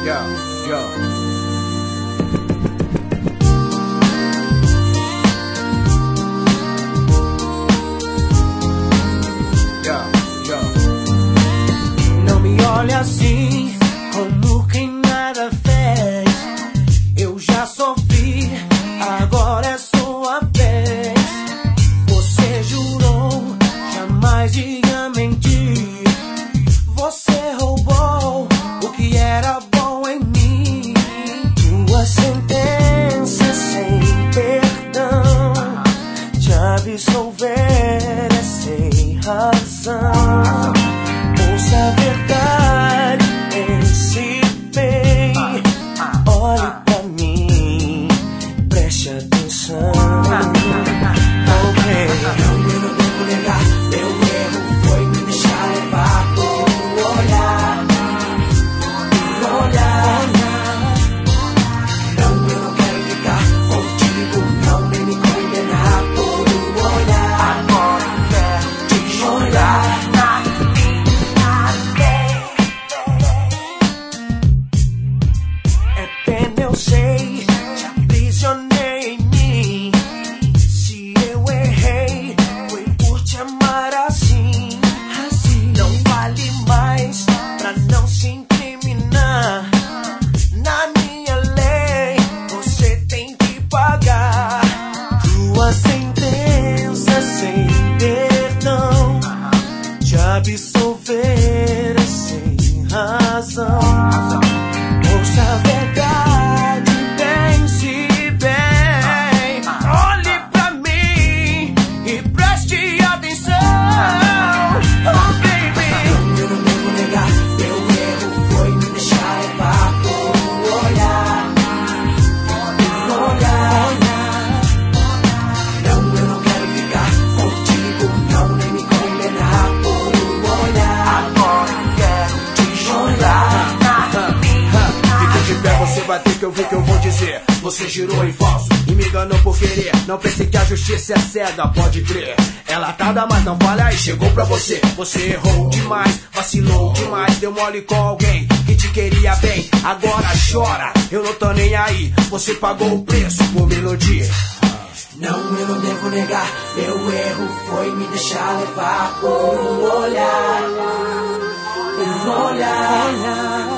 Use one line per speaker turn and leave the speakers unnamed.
Não me olhe assim, como quem nada fez. Eu já sofri, agora é sua vez. Você jurou jamais ia mentir. Você roubou o que era bom em mim. Tua sentença sem perdão, te absolver é sem razão. Ouça a verdade, pense bem. Olhe pra mim, preste atenção. Okay. Não, eu não devo negar, meu erro foi me deixar levar por um olhar. Um olhar. Não, eu não quero ficar contigo, não, nem me condenar por um olhar. Agora eu quero te olhar. É pena, eu sei, te aprisionei em mim. Se eu errei, foi por te amar assim. Não vale mais pra não se incriminar. Na minha lei, você tem que pagar. Tua sentença sem perdão, te absolver é sem razão. Ouça a verdade, pense bem. Olhe pra mim e preste atenção. Oh, baby. Eu não devo negar, meu erro foi me deixar levar por um olhar. Um olhar. Não, eu não quero ficar contigo, não, nem me condenar por um olhar. Agora eu quero te olhar.
Fique de pé, você vai ter que ouvir o que eu vou dizer. Você jurou em falso e me enganou por querer. Não pense que a justiça é cega, pode crer. Ela tarda, mas não falha e chegou pra você. Você errou demais, vacilou demais. Deu mole com alguém que te queria bem. Agora chora, eu não tô nem aí. Você pagou o preço por melodia.
Não, eu não devo negar, meu erro foi me deixar levar por um olhar. Um olhar.